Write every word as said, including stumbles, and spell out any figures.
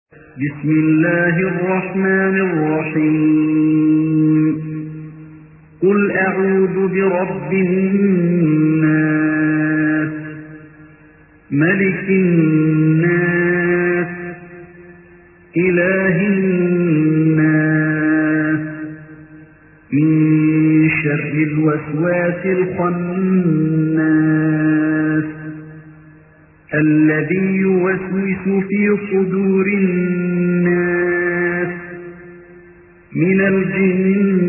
بسم الله الرحمن الرحيم قل أعوذ برب الناس ملك الناس إله الناس من شر الوسواس الخناس الذي يوسوس في صدور الناس من الجن